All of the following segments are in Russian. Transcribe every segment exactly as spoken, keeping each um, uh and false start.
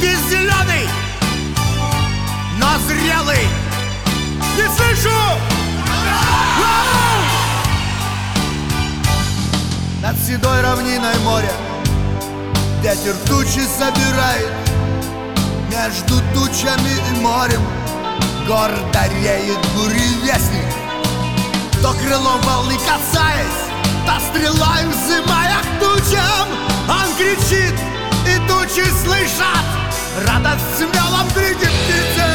Луги зеленый, но зрелый. Не слышу! Над седой равниной моря ветер тучи собирает. Между тучами и морем гордо реет буревестник. То крылом волны касаясь, то стрелой взымая к тучам, он кричит, и тучи слышат радость в смелом крике птицы.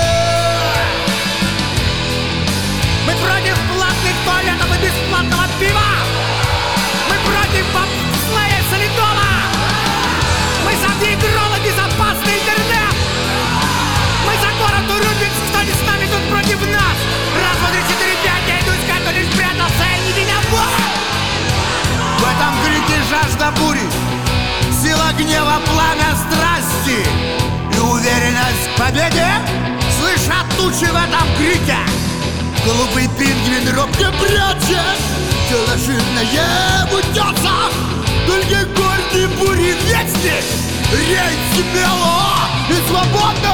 Мы против платных туалетов и бесплатного пива. Мы против бобслея солидома. Мы за гидроло безопасный интернет. Мы за город Урюпинск, кто не с нами, тут против нас. Раз, два, три, четыре, пять, я иду искать, кто не спрятался, и не меня вот. В этом крике жажда бури, сила гнева, пламя страсти и уверенность в победе. Слышат тучи в этом крике. Голубый пингвин робко прячет теложирное в утесах. Только гордый буревестник реет смело и свободно.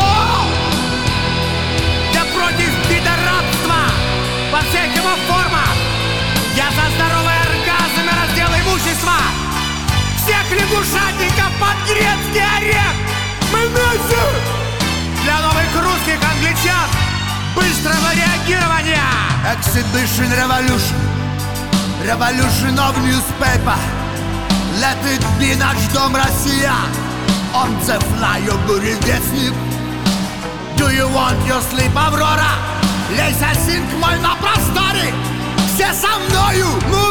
Я против пидорабства во всех его формах. Я за здоровый оргазм и раздел имущества. Всех лягушатников под грецкий орех. Мы вместе! Для новых русских англичан быстрого реагирования. Exhibition Revolution, Revolution of Newspaper. Let it be наш дом Россия. On the fly, your буревестник. Do you want your sleep, Аврора? Лейся, синк мой на просторе. Все со мною, ну